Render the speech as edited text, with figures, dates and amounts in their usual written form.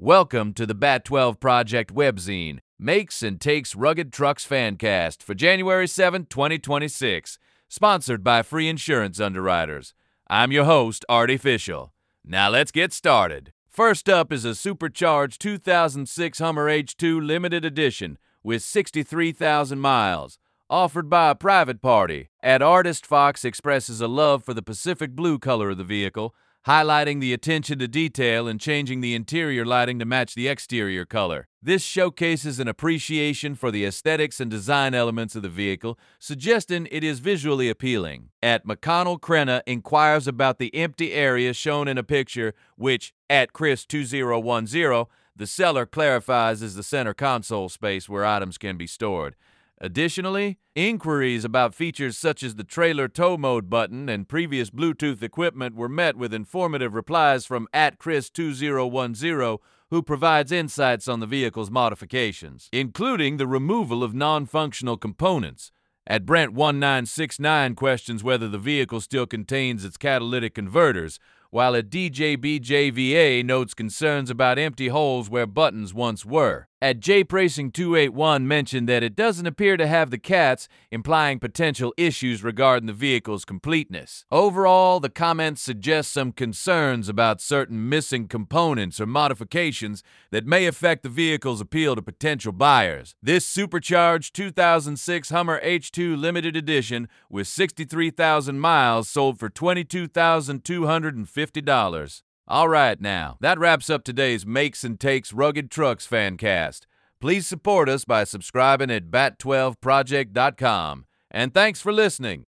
Welcome to the Bat 12 Project webzine, Makes and Takes Rugged Trucks Fancast for January 7, 2026, sponsored by Free Insurance Underwriters. I'm your host, Artie Fishel. Now let's get started. First up is a supercharged 2006 Hummer H2 limited edition with 63,000 miles, offered by a private party. Artist Fox expresses a love for the Pacific blue color of the vehicle, highlighting the attention to detail and changing the interior lighting to match the exterior color. This showcases an appreciation for the aesthetics and design elements of the vehicle, suggesting it is visually appealing. McConnell Crenna inquires about the empty area shown in a picture, which, Chris2010, the seller clarifies is the center console space where items can be stored. Additionally, inquiries about features such as the trailer tow mode button and previous Bluetooth equipment were met with informative replies from @Chris2010, who provides insights on the vehicle's modifications, including the removal of non-functional components. Brent1969 questions whether the vehicle still contains its catalytic converters, while DJBJVA notes concerns about empty holes where buttons once were. JPracing281 mentioned that it doesn't appear to have the cats, implying potential issues regarding the vehicle's completeness. Overall, the comments suggest some concerns about certain missing components or modifications that may affect the vehicle's appeal to potential buyers. This supercharged 2006 Hummer H2 limited edition with 63,000 miles sold for $22,250. All right, now, that wraps up today's Makes and Takes Rugged Trucks Fancast. Please support us by subscribing at bat12project.com. And thanks for listening.